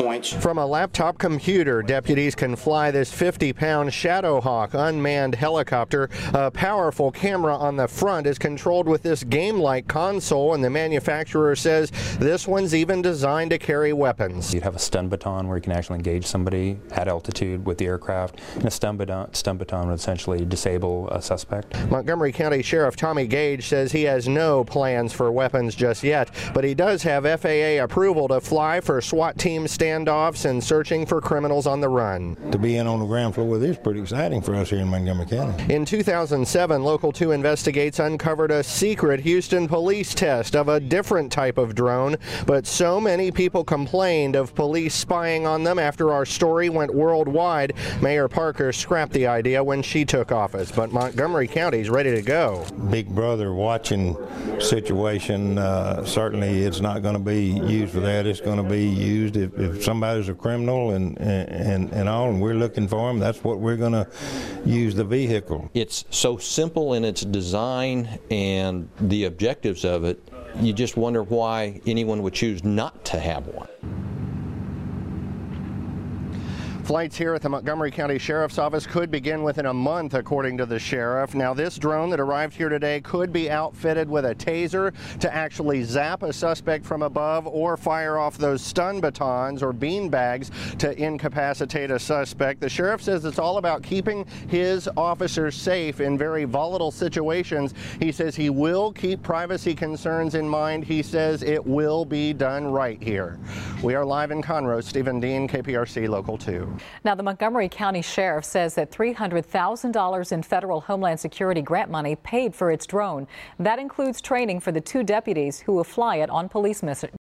points. From a laptop computer, deputies can fly this 50-pound Shadowhawk unmanned helicopter. A powerful camera on the front is controlled with this game-like console, and the manufacturer says this one's even designed to carry weapons. You'd have a stun baton where you can actually engage somebody at altitude with the aircraft, and a stun baton would essentially disable a suspect. Montgomery County Sheriff Tommy Gage says he has no plans for weapons just yet, but he does have FAA approval to fly for SWAT team standoffs and searching for criminals on the run. To be in on the ground floor with this is pretty exciting for us here in Montgomery County. In 2007, Local 2 Investigates uncovered a secret Houston police test of a different type of drone, but so many people complained of police spying on them after our story went worldwide. Mayor Parker scrapped the idea when she took office, but Montgomery County's ready to go. Big brother watching situation, certainly it's not going to be used for that. It's going to be used if somebody's a criminal and all, and we're looking for them, that's what we're going to use the vehicle. It's so simple in its design and the objectives of it, you just wonder why anyone would choose not to have one. Flights here at the Montgomery County Sheriff's Office could begin within a month, according to the sheriff. Now, this drone that arrived here today could be outfitted with a taser to actually zap a suspect from above or fire off those stun batons or bean bags to incapacitate a suspect. The sheriff says it's all about keeping his officers safe in very volatile situations. He says he will keep privacy concerns in mind. He says it will be done right here. We are live in Conroe. Stephen Dean, KPRC Local 2. Now, the Montgomery County Sheriff says that $300,000 in federal Homeland Security grant money paid for its drone. That includes training for the 2 deputies who will fly it on police